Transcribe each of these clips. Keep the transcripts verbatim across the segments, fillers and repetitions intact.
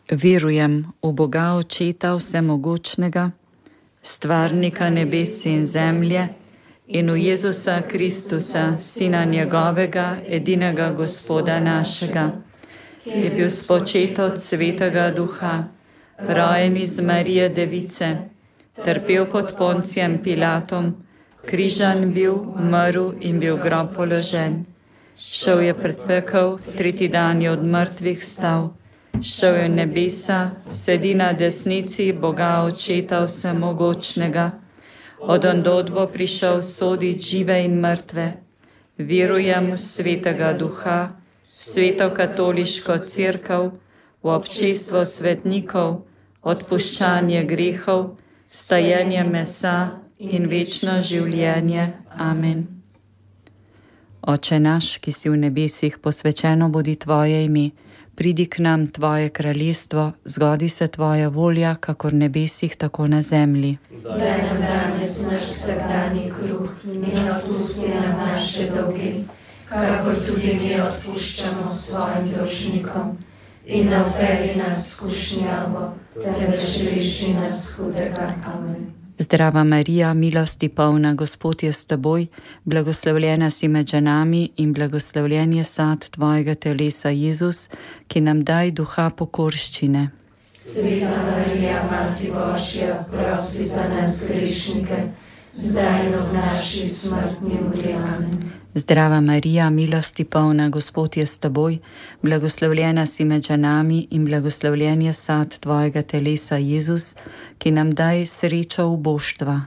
Verujem v Boga Očeta Vsemogočnega, Stvarnika nebes in zemlje, in v Jezusa Kristusa, Sina njegovega, edinega Gospoda našega, ki je bil spočet od Svetega Duha, rojen iz Marije Device, trpel pod Poncijem Pilatom, križan bil, umrl in bil v grob položen. Šel je pred pekel, tretji dan je od mrtvih vstal, šel je v nebesa, sedi na desnici Boga Očeta Vsemogočnega, od ondod bo prišel sodit žive in mrtve. Verujem v Svetega Duha, v Sveto katoliško cerkev, v občestvo svetnikov, odpuščanje grehov, vstajenje mesa in večno življenje. Amen. Oče naš, ki si v nebesih, posvečeno bodi tvoje ime, pridi k nam tvoje kraljestvo, zgodi se tvoja volja, kakor v nebesih, tako na zemlji. Daj nam danes naš vsakdanji kruh in odpusti nam naše dolge, kakor tudi mi odpuščamo svojim dolžnikom. In ne vpelji nas v skušnjavo, temveč reši nas hudega. Amen. Zdrava Marija, milosti polna, Gospod je s teboj, blagoslovljena si med ženami in blagoslovljen je sad tvojega telesa, Jezus, ki nam daj duha pokorščine. Sveta Marija, Mati Božja, prosi za nas grešnike, zdaj in ob naši smrtni uri. Amen. Zdrava Marija, milosti polna, Gospod je s teboj, blagoslovljena si med ženami in blagoslovljen je sad tvojega telesa, Jezus, ki nam daj srečo uboštva.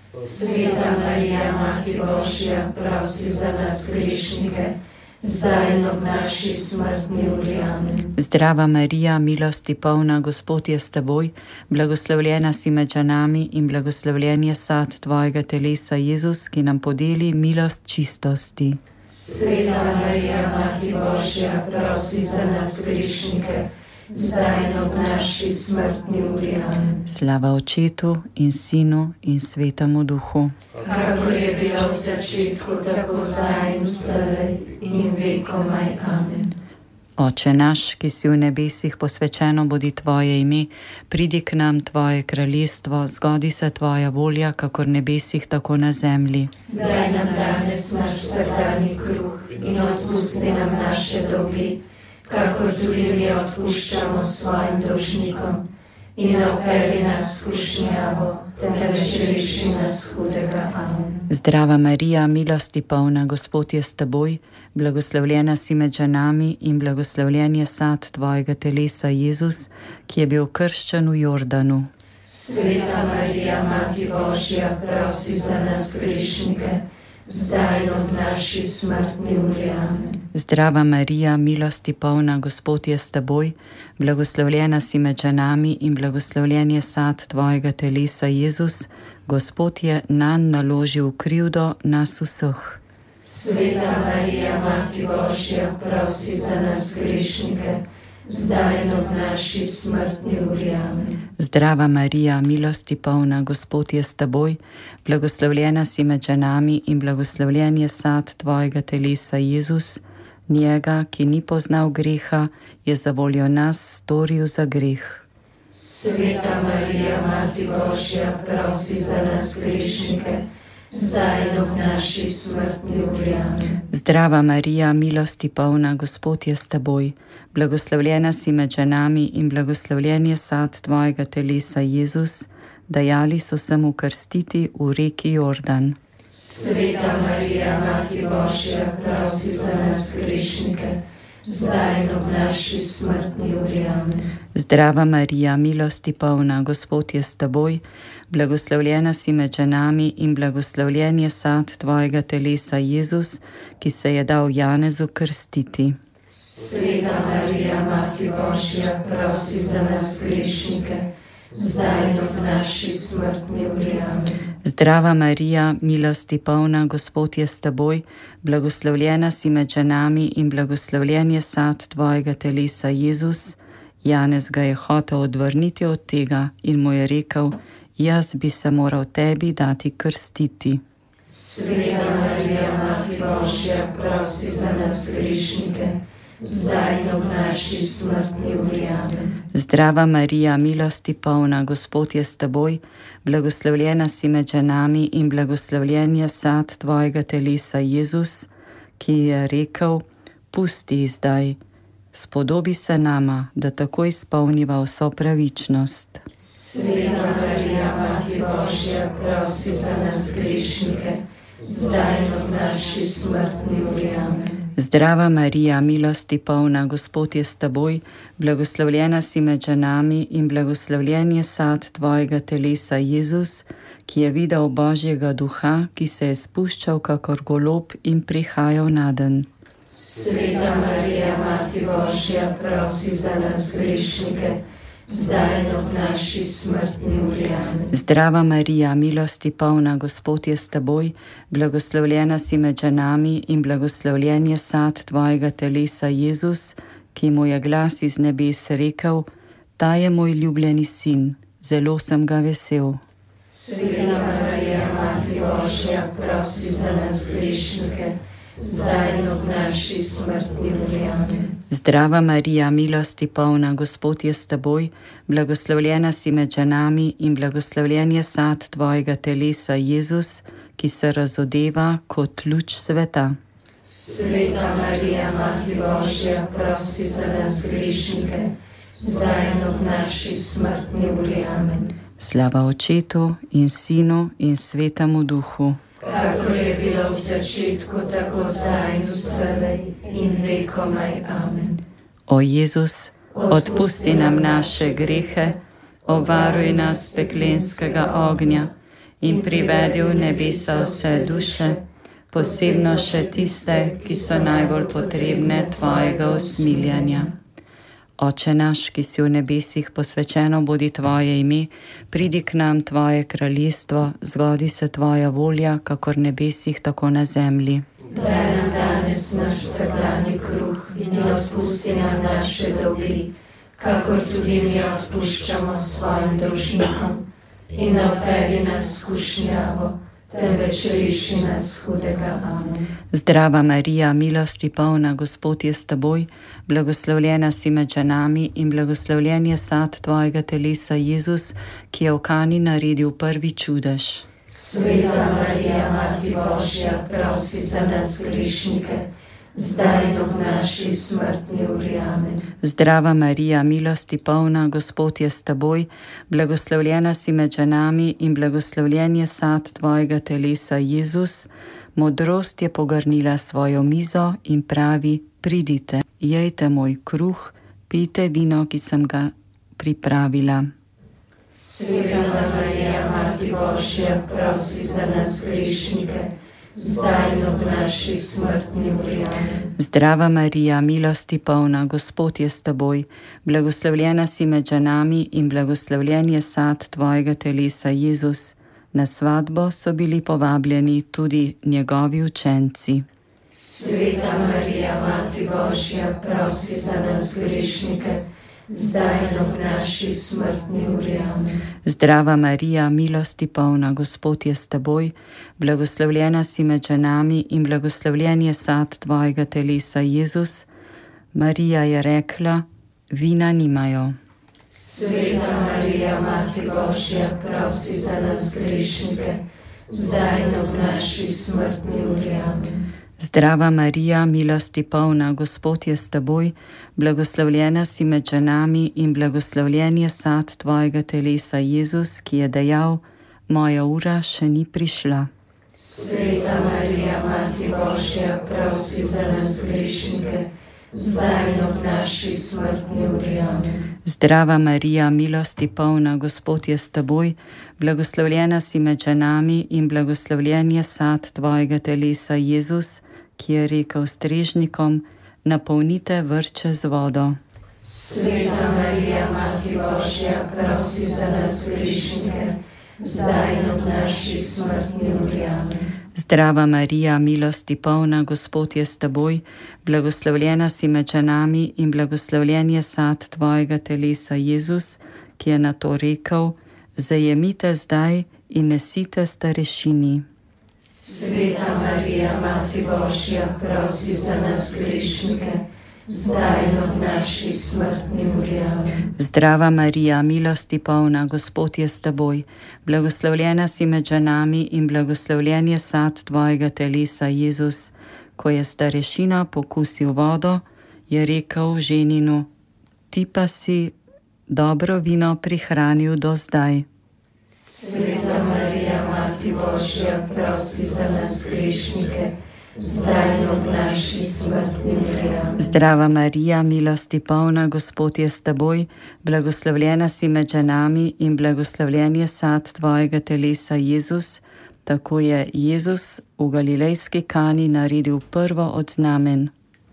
Sveta Marija, Mati Božja, prosi za nas grešnike, zdaj in ob naši smrtni uri. Amen. Zdrava Marija, milosti polna, Gospod je s teboj, blagoslovljena si med ženami in blagoslovljen je sad tvojega telesa, Jezus, ki nam podeli milost čistosti. Sveta Marija, Mati Božja, prosi za nas grešnike, zdaj in ob naši smrtni uri. Amen. Slava Očetu in Sinu in Svetemu Duhu. Kakor je bilo v začetku, tako zdaj in vselej in vekomaj. Amen. Oče naš, ki si v nebesih, posvečeno bodi tvoje ime, pridi k nam tvoje kraljestvo, zgodi se tvoja volja, kakor v nebesih, tako na zemlji. Daj nam danes naš vsakdanji kruh in odpusti nam naše dolge, kakor tudi mi odpuščamo svojim dolžnikom. In ne vpelji nas v skušnjavo, temveč reši nas hudega. Amen. Zdrava Marija, milosti polna, Gospod je s teboj, blagoslovljena si med ženami in blagoslovljen je sad tvojega telesa, Jezus, ki je bil krščen v Jordanu. Sveta Marija, Mati Božja, prosi za nas grešnike, zdaj in ob naši smrtni uri. Amen. Zdrava Marija, milosti polna, Gospod je s teboj, blagoslovljena si med ženami in blagoslovljen je sad tvojega telesa, Jezus, Gospod je nanj naložil krivdo nas vseh. Sveta Marija, Mati Božja, prosi za nas grešnike, zdaj in ob naši smrtni uri. Amen. Zdrava Marija, milosti polna, Gospod je s teboj, blagoslovljena si med ženami in blagoslovljen je sad tvojega telesa, Jezus, njega, ki ni poznal greha, je za voljo nas storil za greh. Sveta Marija, Mati Božja, prosi za nas grešnike, zdaj in ob naši smrtni uri. Amen. Zdrava Marija, milosti polna, Gospod je s teboj, blagoslovljena si med ženami in blagoslovljen je sad tvojega telesa, Jezus, dajali so se mu krstiti v reki Jordan. Sveta Marija, Mati Božja, prosi za nas grešnike, zdaj in ob naši smrtni uri. Amen. Zdrava Marija, milosti polna, Gospod je s teboj, blagoslovljena si med ženami in blagoslovljen je sad tvojega telesa, Jezus, ki se je dal Janezu krstiti. Sveta Marija, Mati Božja, prosi za nas grešnike, zdaj in ob naši smrtni uri. Amen. Zdrava Marija, milosti polna, Gospod je s teboj, blagoslovljena si med ženami in blagoslovljen je sad tvojega telesa, Jezus. Janez ga je hotel odvrniti od tega in mu je rekel, jaz bi se moral tebi dati krstiti. Sveta Marija, Mati Božja, prosi za nas grešnike, zdaj in ob naši smrtni uri. Amen. Zdrava Marija, milosti polna, Gospod je s teboj, blagoslovljena si med ženami in blagoslovljen je sad tvojega telesa, Jezus, ki je rekel: pusti zdaj, spodobi se nama, da tako izpolniva vso pravičnost. Sveta Marija, Mati Božja, prosi za nas grešnike, zdaj in ob naši smrtni uri. Amen. Zdrava Marija, milosti polna, Gospod je s teboj, blagoslovljena si med ženami in blagoslovljen je sad tvojega telesa, Jezus, ki je videl Božjega duha, ki se je spuščal kakor golob in prihajal naden. Sveta Marija, Mati Božja, prosi za nas grešnike, zdaj in ob naši smrtni uri. Amen. Zdrava Marija, milosti polna, Gospod je s teboj, blagoslovljena si med ženami in blagoslovljen je sad tvojega telesa, Jezus, ki mu je glas iz nebes rekel: ta je moj ljubljeni sin, zelo sem ga vesel. Sveta Marija, Mati Božja, prosi za nas grešnike, zdaj in ob naši smrtni uri. Amen. Zdrava Marija, milosti polna, Gospod je s teboj, blagoslovljena si med ženami in blagoslovljen je sad tvojega telesa, Jezus, ki se razodeva kot luč sveta. Sveta Marija, Mati Božja, prosi za nas grešnike, zdaj in ob naši smrtni uri. Amen. Slava Očetu in Sinu in Svetemu Duhu. Kakor je bilo v začetku, tako zdaj in vselej in vekomaj. Amen. O Jezus, odpusti nam naše grehe, obvaruj nas peklenskega ognja in privedi v nebesa vse duše, posebno še tiste, ki so najbolj potrebne tvojega usmiljanja. Oče naš, ki si v nebesih, posvečeno bodi tvoje ime, pridi k nam tvoje kraljestvo, zgodi se tvoja volja, kakor v nebesih, tako na zemlji. Daj nam danes naš vsakdanji kruh in odpusti nam naše dolgi, kakor tudi mi odpuščamo svojim dolžnikom. In ne vpelji nas v skušnjavo, temveč reši nas hudega. Amen. Zdrava Marija, milosti polna, Gospod je s teboj, blagoslovljena si med ženami in blagoslovljen je sad tvojega telesa, Jezus, ki je v Kani naredil prvi čudež. Sveta Marija, Mati Božja, prosi za nas grešnike, zdaj in ob naši smrtni uri. Amen. Zdrava Marija, milosti polna, Gospod je s teboj, blagoslovljena si med ženami in blagoslovljen je sad tvojega telesa, Jezus, modrost je pogrnila svojo mizo in pravi: pridite, jejte moj kruh, pijte vino, ki sem ga pripravila. Sveta Marija, Mati Božja, prosi za nas grešnike, zdaj in ob naši smrtni uri. Amen. Zdrava Marija, milosti polna, Gospod je s teboj, blagoslovljena si med ženami in blagoslovljen je sad tvojega telesa, Jezus. Na svatbo so bili povabljeni tudi njegovi učenci. Sveta Marija, Mati Božja, prosi za nas grešnike, zdaj in ob naši smrtni uri. Amen. Zdrava Marija, milosti polna, Gospod je s teboj, blagoslovljena si med ženami in blagoslovljen je sad tvojega telesa, Jezus. Marija je rekla: vina nimajo. Sveta Marija, Mati Božja, prosi za nas grešnike, zdaj in ob naši smrtni uri. Amen. Zdrava Marija, milosti polna, Gospod je s teboj, blagoslovljena si med ženami in blagoslovljen je sad tvojega telesa, Jezus, ki je dejal: moja ura še ni prišla. Sveta Marija, Mati Božja, prosi za nas grešnike, zdaj in ob naši smrtni uri. Amen. Zdrava Marija, milosti polna, Gospod je s teboj, blagoslovljena si med ženami in blagoslovljen je sad tvojega telesa, Jezus, ki je rekel strežnikom: napolnite vrče z vodo. Sveta Marija, Mati Božja, prosi za nas grešnike, zdaj in ob naši smrtni uri. Amen. Zdrava Marija, milosti polna, Gospod je s teboj, blagoslovljena si med ženami in blagoslovljen je sad tvojega telesa, Jezus, ki je na to rekel: zajemite zdaj in nesite starešini. Sveta Marija, Mati Božja, prosi za nas grešnike, zdaj in ob naši smrtni uri. Amen. Zdrava Marija, milosti polna, Gospod je s teboj, blagoslovljena si med ženami in blagoslovljen je sad tvojega telesa, Jezus. Ko je starešina pokusil vodo, je rekel ženinu: ti pa si dobro vino prihranil do zdaj. Sveta Marija, Mati Božja, prosi za nas grešnike, zdaj in ob naši smrtni uri. Amen. Zdrava Marija, milosti polna, Gospod je s teboj, blagoslovljena si med ženami in blagoslovljen je sad tvojega telesa, Jezus. Tako je Jezus v galilejski Kani naredil prvo od znamen.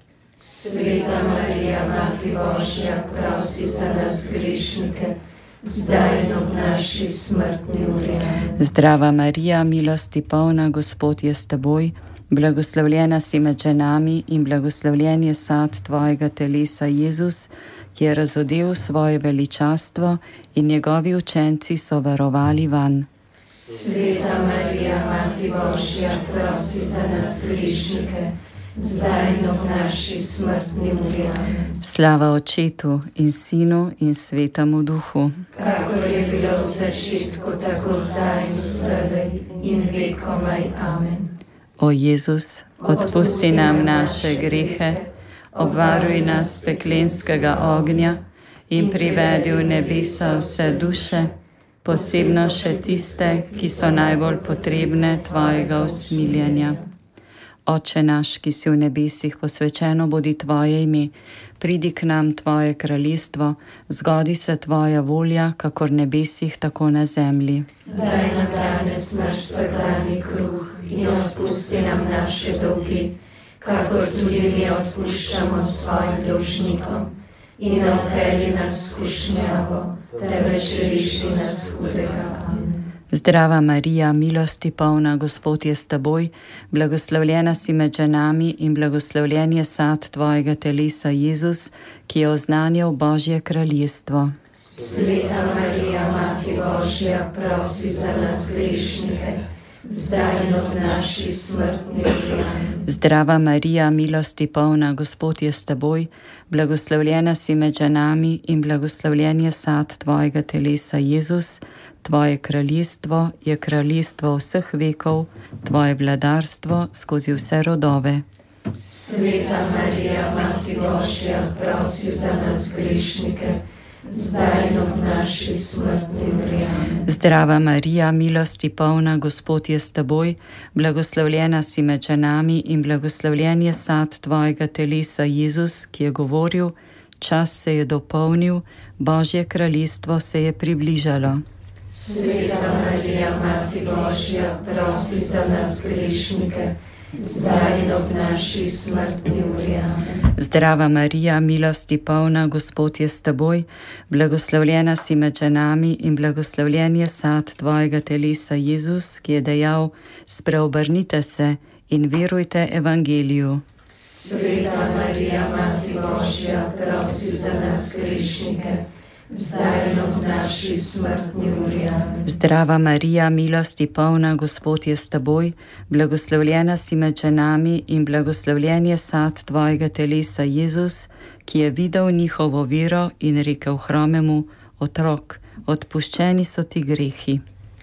Sveta Marija, Mati Božja, prosi za nas grešnike, zdaj in ob naši smrtni uri. Amen. Zdrava Marija, milosti polna, Gospod je s teboj, blagoslovljena si med ženami in blagoslovljen je sad tvojega telesa, Jezus, ki je razodel svoje veličastvo in njegovi učenci so verovali vanj. Sveta Marija, Mati Božja, prosi za nas grešnike, zdaj in ob naši smrtni uri. Amen. Slava Očetu in Sinu in Svetemu Duhu. Kakor je bilo v začetku, tako zdaj in vselej in vekomaj. Amen. O Jezus, odpusti nam naše grehe, obvaruj nas peklenskega ognja in privedi v nebesa vse duše, posebno še tiste, ki so najbolj potrebne tvojega usmiljenja. Oče naš, ki si v nebesih, posvečeno bodi tvoje ime, pridi k nam tvoje kraljestvo, zgodi se tvoja volja, kakor v nebesih, tako na zemlji. Daj nam danes naš vsakdanji kruh in odpusti nam naše dolgi, kakor tudi mi odpuščamo svojim dolžnikom. In ne vpelji nas v skušnjavo, temveč reši nas hudega. Amen. Zdrava Marija, milosti polna, Gospod je s teboj, blagoslovljena si med ženami in blagoslovljen je sad tvojega telesa, Jezus, ki je oznanjal Božje kraljestvo. Sveta Marija, Mati Božja, prosi za nas grešnike, zdaj in ob naši smrtni uri. Amen. Zdrava Marija, milosti polna, Gospod je s teboj, blagoslovljena si med ženami in blagoslovljen je sad tvojega telesa, Jezus. Tvoje kraljestvo je kraljestvo vseh vekov, tvoje vladarstvo skozi vse rodove. Sveta Marija, Mati Božja, prosi za nas grešnike, zdaj in ob naši smrtni uri. Amen. Zdrava Marija, milosti polna, Gospod je s teboj, blagoslovljena si med ženami in blagoslovljen je sad tvojega telesa, Jezus, ki je govoril: čas se je dopolnil, Božje kraljestvo se je približalo. Sveta Marija, Mati Božja, prosi za nas grešnike, zdaj in ob naši smrtni uri. Amen. Zdrava Marija, milosti polna, Gospod je s teboj, blagoslovljena si med ženami in blagoslovljen je sad tvojega telesa, Jezus, ki je dejal: spreobrnite se in verujte evangeliju. Sveta Marija, Mati Božja, prosi za nas grešnike, zdaj in ob naši smrtni uri. Amen. Zdrava Marija, milosti polna, Gospod je s teboj, blagoslovljena si med ženami in blagoslovljen je sad tvojega telesa, Jezus, ki je videl njihovo vero in rekel hromemu: otrok, odpuščeni so ti grehi.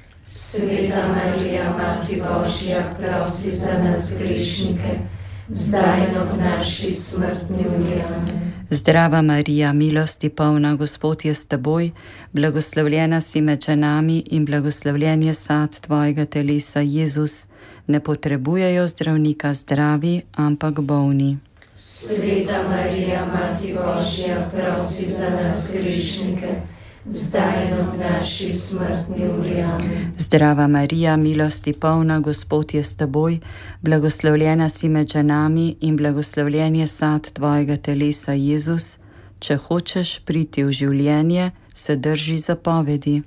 Sveta Marija, Mati Božja, prosi za nas grešnike, zdaj in ob naši smrtni uri. Amen. Zdrava Marija, milosti polna, Gospod je s teboj, blagoslovljena si med ženami in blagoslovljen je sad tvojega telesa, Jezus. Ne potrebujejo zdravnika zdravi, ampak bolni. Sveta Marija, Mati Božja, prosi za nas grešnike, zdaj in ob naši smrtni uri. Amen. Zdrava Marija, milosti polna, Gospod je s teboj, blagoslovljena si med ženami in blagoslovljen je sad tvojega telesa, Jezus. Če hočeš priti v življenje, se drži zapovedi.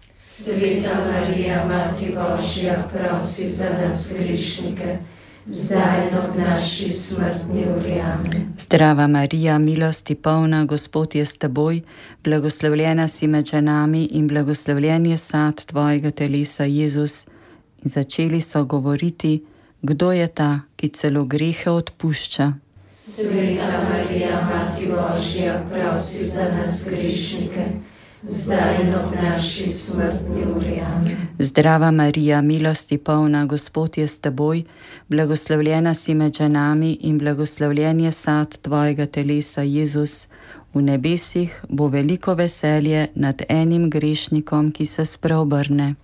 Sveta Marija, Mati Božja, prosi za nas grešnike, zdaj in ob naši smrtni uri. Amen. Zdrava Marija, milosti polna, Gospod je s teboj, blagoslovljena si med ženami in blagoslovljen je sad tvojega telesa, Jezus. In začeli so govoriti: kdo je ta, ki celo grehe odpušča? Sveta Marija, Mati Božja, prosi za nas grešnike, zdaj in ob naši smrtni uri. Amen. Zdrava Marija, milosti polna, Gospod je s teboj, blagoslovljena si med ženami in blagoslovljen je sad tvojega telesa, Jezus. V nebesih bo veliko veselje nad enim grešnikom, ki se spreobrne.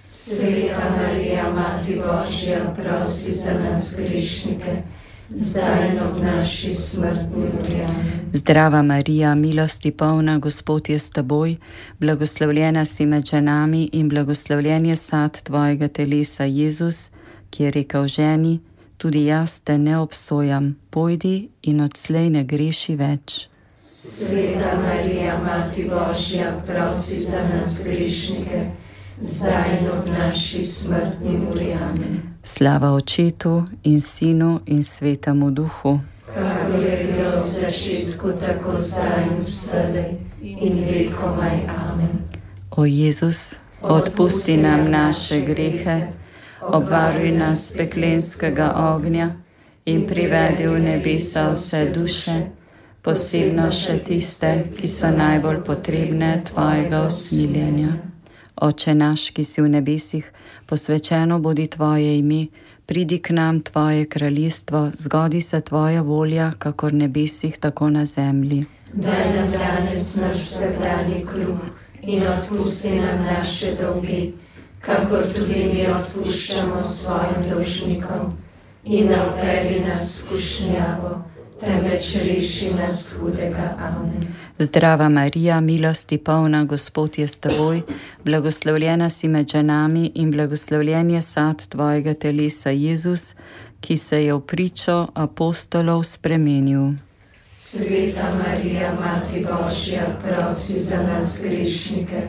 Sveta Marija, Mati Božja, prosi za nas grešnike, zdaj in ob naši smrtni uri. Amen. Zdrava Marija, milosti polna, Gospod je s teboj, blagoslovljena si med ženami in blagoslovljen je sad tvojega telesa, Jezus, ki je rekel ženi, tudi jaz te ne obsojam, pojdi in odslej ne greši več. Sveta Marija, Mati Božja, prosi za nas grešnike, zdaj in ob naši smrtni uri. Amen. Slava Očetu in Sinu in Svetemu Duhu. Kakor je bilo v začetku, tako zdaj in vselej in vekomaj. Amen. O Jezus, odpusti nam naše grehe, obvaruj nas peklenskega ognja in privedi v nebesa vse duše, posebno še tiste, ki so najbolj potrebne tvojega usmiljenja. Oče naš, ki si v nebesih, posvečeno bodi tvoje ime, pridi k nam tvoje kraljestvo, zgodi se tvoja volja, kakor v nebesih, tako na zemlji. Daj nam danes naš vsakdanji kruh in odpusti nam naše dolge, kakor tudi mi odpuščamo svojim dolžnikom. In ne vpelji nas v skušnjavo, temveč reši nas hudega. Amen. Zdrava Marija, milosti polna, Gospod je s teboj, blagoslovljena si med ženami in blagoslovljen je sad tvojega telesa, Jezus, ki se je v pričo apostolov spremenil. Sveta Marija, Mati Božja, prosi za nas grešnike,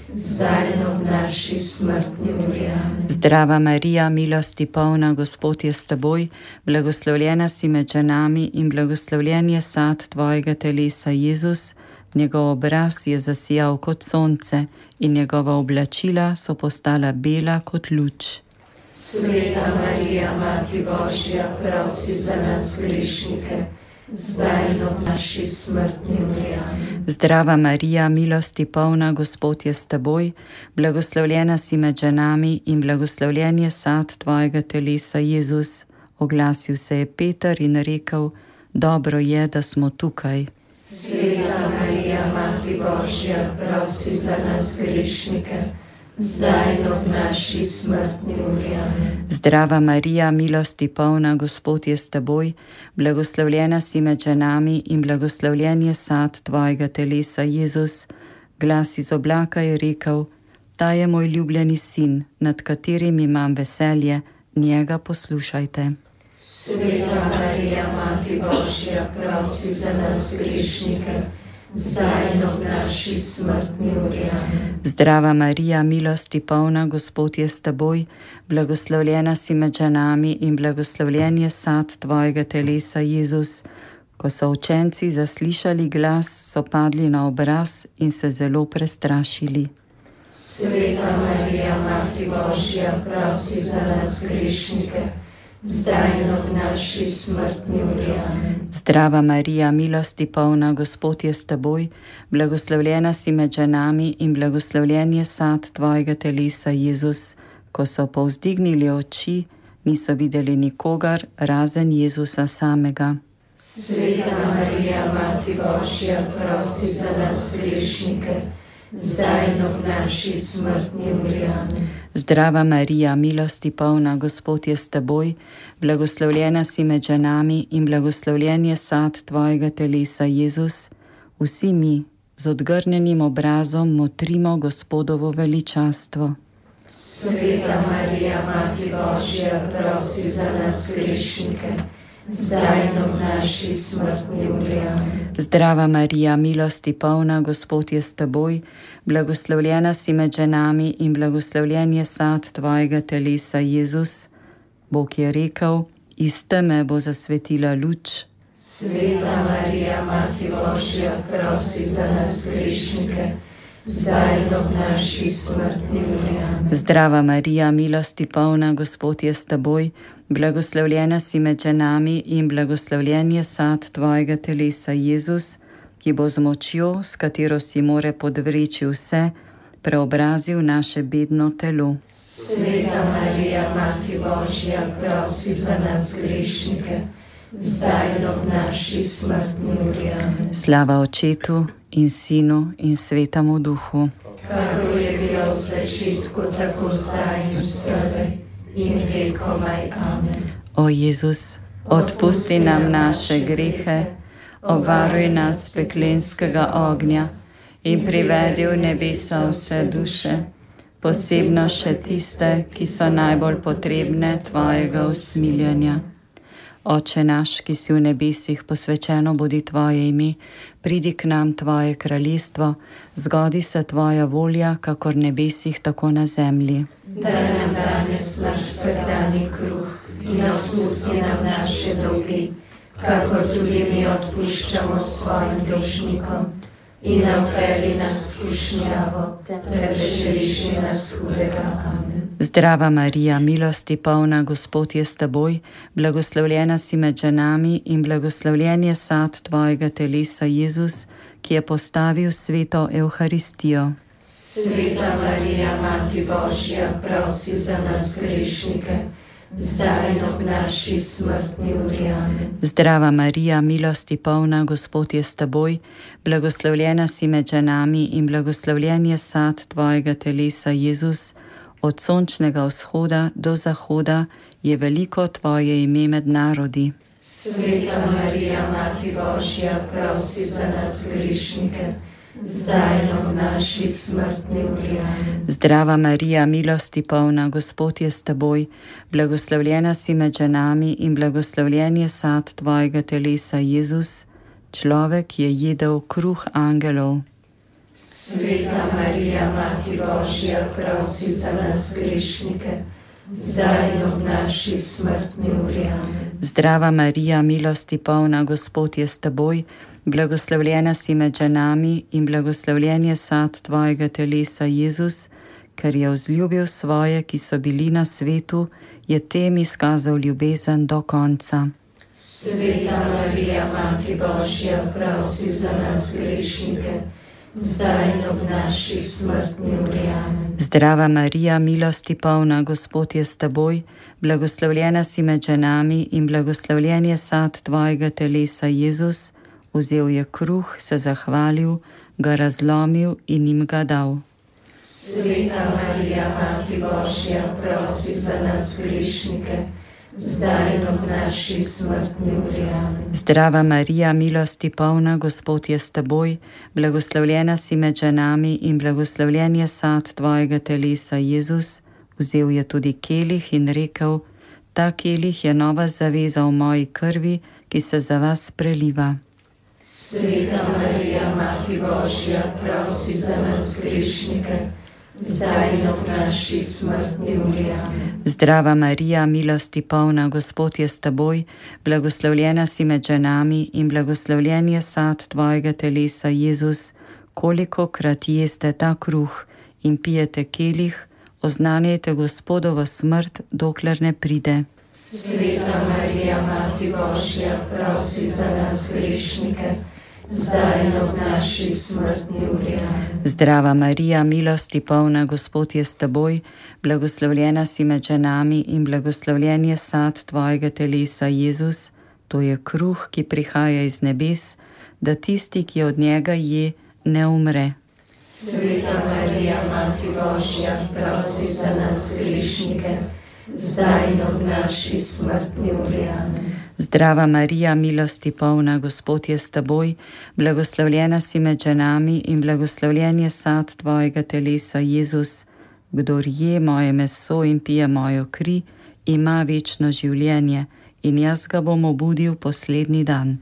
zdaj in ob naši smrtni uri. Amen. Zdrava Marija, milosti polna, Gospod je s teboj, blagoslovljena si med ženami in blagoslovljen je sad tvojega telesa, Jezus. Njegov obraz je zasijal kot sonce in njegova oblačila so postala bela kot luč. Sveta Marija, Mati Božja, prosi za nas grešnike, zdaj in ob naši smrtni uri. Amen. Zdrava Marija, milosti polna, Gospod je s teboj, blagoslovljena si med ženami in blagoslovljen je sad tvojega telesa, Jezus. Oglasil se je Peter in rekel, dobro je, da smo tukaj. Sveta Marija, Mati Božja, prosi za nas grešnike, zdaj in ob naši smrtni uri. Amen. Zdrava Marija, milosti polna, Gospod je s teboj, blagoslovljena si med ženami in blagoslovljen je sad tvojega telesa, Jezus. Glas iz oblaka je rekel, ta je moj ljubljeni sin, nad katerim imam veselje, njega poslušajte. Sveta Marija, Mati Božja, prosi za nas grešnike, zdaj in ob naši smrtni uri. Amen. Zdrava Marija, milosti polna, Gospod je s teboj, blagoslovljena si med ženami in blagoslovljen je sad tvojega telesa, Jezus. Ko so učenci zaslišali glas, so padli na obraz in se zelo prestrašili. Sveta Marija, Mati Božja, prosi za nas grešnike, zdaj in ob naši smrtni uri. Amen. Zdrava Marija, milosti polna, Gospod je s teboj, blagoslovljena si med ženami in blagoslovljen je sad tvojega telesa, Jezus. Ko so povzdignili oči, niso videli nikogar, razen Jezusa samega. Sveta Marija, Mati Božja, prosi za nas grešnike, zdaj in ob naši smrtni uri. Amen. Zdrava Marija, milosti polna, Gospod je s teboj, blagoslovljena si med ženami in blagoslovljen je sad tvojega telesa, Jezus. Vsi mi z odgrnjenim obrazom motrimo Gospodovo veličastvo. Sveta Marija, Mati Božja, prosi za nas grešnike, zdaj in ob naši smrtni uri. Amen. Zdrava Marija, milosti polna, Gospod je s teboj, blagoslovljena si med ženami in blagoslovljen je sad tvojega telesa, Jezus. Bog je rekel, iz teme bo zasvetila luč. Sveta Marija, Mati Božja, prosi za nas grešnike, zdaj in ob naši smrtni uri. Amen. Zdrava Marija, milosti polna, Gospod je s teboj, blagoslovljena si med ženami in blagoslovljen je sad tvojega telesa, Jezus, ki bo z močjo, s katero si more podvreči vse, preobrazil naše bedno telo. Sveta Marija, Mati Božja, prosi za nas grešnike, zdaj in ob naši smrtni uri. Amen. Slava Očetu in Sinu in Svetemu Duhu. Kakor je bilo v začetku, tako zdaj in vselej in vekomaj. Amen. O Jezus, odpusti nam naše grehe, obvaruj nas peklenskega ognja in privedi v nebesa vse duše, posebno še tiste, ki so najbolj potrebne tvojega usmiljenja. Oče naš, ki si v nebesih, posvečeno bodi tvoje ime, pridi k nam tvoje kraljestvo, zgodi se tvoja volja, kakor v nebesih, tako na zemlji. Daj nam danes naš vsakdanji kruh in odpusti nam naše dolge, kakor tudi mi odpuščamo svojim dolžnikom. In ne vpelji nas v skušnjavo, temveč reši nas hudega. Amen. Zdrava Marija, milosti polna, Gospod je s teboj, blagoslovljena si med ženami in blagoslovljen je sad tvojega telesa, Jezus, ki je postavil sveto Evharistijo. Sveta Marija, Mati Božja, prosi za nas grešnike, zdaj in ob naši smrtni uri. Amen. Zdrava Marija, milosti polna, Gospod je s teboj, blagoslovljena si med ženami in blagoslovljen je sad tvojega telesa, Jezus, od sončnega vzhoda do zahoda je veliko tvoje ime med narodi. Sveta Marija, Mati Božja, prosi za nas grešnike, zdaj in ob naši smrtni uri. Amen. Zdrava Marija, milosti polna, Gospod je s teboj, blagoslovljena si med ženami in blagoslovljen je sad tvojega telesa, Jezus, človek je jedel kruh angelov. Sveta Marija, Mati Božja, prosi za nas grešnike, zdaj in ob naši smrtni uri. Amen. Zdrava Marija, milosti polna, Gospod je s teboj, blagoslovljena si med ženami in blagoslovljen je sad tvojega telesa, Jezus, ker je vzljubil svoje, ki so bili na svetu, je tem izkazal ljubezen do konca. Sveta Marija, Mati Božja, prosi za nas grešnike, zdaj in ob naši smrtni uri. Amen. Zdrava Marija, milosti polna, Gospod je s teboj, blagoslovljena si med ženami in blagoslovljen je sad tvojega telesa, Jezus, vzel je kruh, se zahvalil, ga razlomil in jim ga dal. Sveta Marija, Mati Božja, prosi za nas grešnike, zdaj in ob naši smrtni uri. Amen. Zdrava Marija, milosti polna, Gospod je s teboj, blagoslovljena si med ženami in blagoslovljen je sad tvojega telesa, Jezus, vzel je tudi kelih in rekel, ta kelih je nova zaveza v moji krvi, ki se za vas preliva. Sveta Marija, Mati Božja, prosi za nas grešnike, zdaj in ob naši smrtni uri. Amen. Zdrava Marija, milosti polna, Gospod je s teboj, blagoslovljena si med ženami in blagoslovljen je sad tvojega telesa, Jezus, kolikokrat jeste ta kruh in pijete kelih, oznanjajte Gospodovo smrt, dokler ne pride. Sveta Marija, Mati Božja, prosi za nas grešnike, zdaj in ob naši smrtni uri. Amen. Zdrava Marija, milosti polna, Gospod je s teboj, blagoslovljena si med ženami in blagoslovljen je sad tvojega telesa, Jezus, to je kruh, ki prihaja iz nebes, da tisti, ki od njega je, ne umre. Sveta Marija, Mati Božja, prosi za nas grešnike, zdaj in ob naši smrtni uri. Amen. Zdrava Marija, milosti polna, Gospod je s teboj, blagoslovljena si med ženami in blagoslovljen je sad tvojega telesa, Jezus, kdor je moje meso in pije mojo kri, ima večno življenje in jaz ga bom obudil poslednji dan.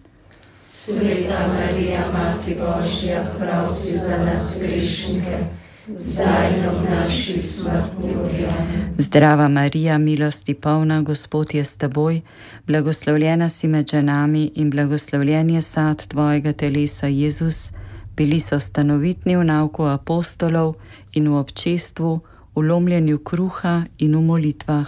Sveta Marija, Mati Božja, prosi za nas grešnike, zdaj in ob naši smrtni uri. Amen. Zdrava Marija, milosti polna, Gospod je s teboj, blagoslovljena si med ženami in blagoslovljen je sad tvojega telesa, Jezus, Bili so stanovitni v nauku apostolov in v občestvu, v lomljenju kruha in v molitvah.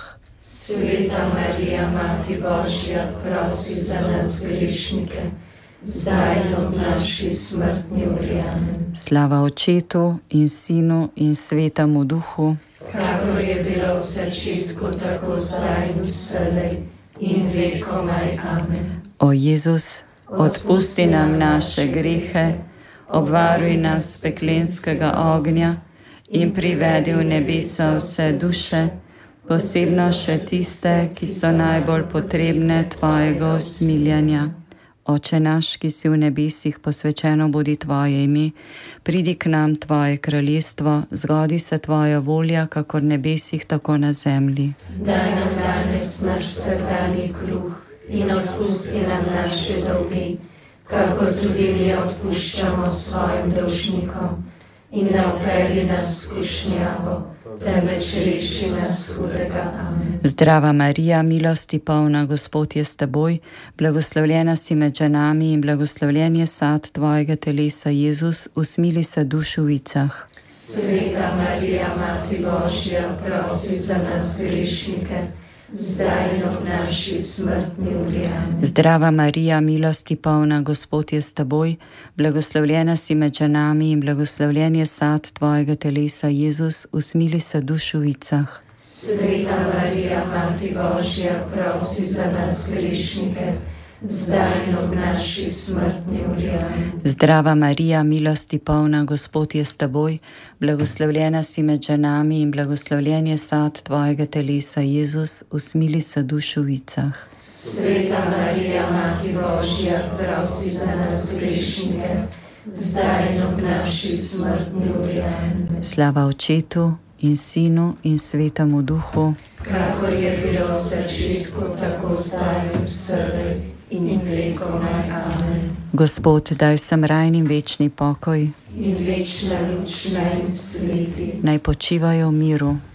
Sveta Marija, Mati Božja, prosi za nas grešnike, zdaj in ob naši smrtni uri. Amen. Slava Očetu in Sinu in Svetemu Duhu, kakor je bilo v začetku, tako zdaj in vselej in vekomaj. Amen. O Jezus, odpusti nam naše grehe, obvaruj nas peklenskega ognja in privedi v nebesa vse duše, posebno še tiste, ki so najbolj potrebne tvojega usmiljanja. Oče naš, ki si v nebesih, posvečeno bodi tvoje ime, pridi k nam tvoje kraljestvo, zgodi se tvoja volja, kakor v nebesih, tako na zemlji. Daj nam danes naš vsakdanji kruh in odpusti nam naše dolge, kakor tudi mi odpuščamo svojim dolžnikom. In ne vpelji nas v skušnjavo, temveč reši nas hudega. Amen. Zdrava Marija, milosti polna, Gospod je s teboj, blagoslovljena si med ženami in blagoslovljen je sad tvojega telesa, Jezus, usmili se duš v vicah. Sveta Marija, Mati Božja, prosi za nas grešnike, zdaj in ob naši smrtni uri. Amen. Zdrava Marija, milosti polna, Gospod je s teboj, blagoslovljena si med ženami in blagoslovljen je sad tvojega telesa, Jezus, usmili se duš v vicah. Sveta Marija, Mati Božja, prosi za nas grešnike, zdaj in ob naši smrtni uri. Amen. Zdrava Marija, milosti polna, Gospod je s teboj, blagoslovljena si med ženami in blagoslovljen je sad tvojega telesa, Jezus, usmili se duš v vicah. Sveta Marija, Mati Božja, prosi za nas grešnike, zdaj in ob naši smrtni uri. Amen. Slava Očetu in Sinu in Svetemu Duhu, kakor je bilo v začetku, tako zdaj in vselej in vekomaj. Amen. Gospod, daj vsem rajnim večni pokoj in večna luč naj jim sveti. naj počivajo v miru.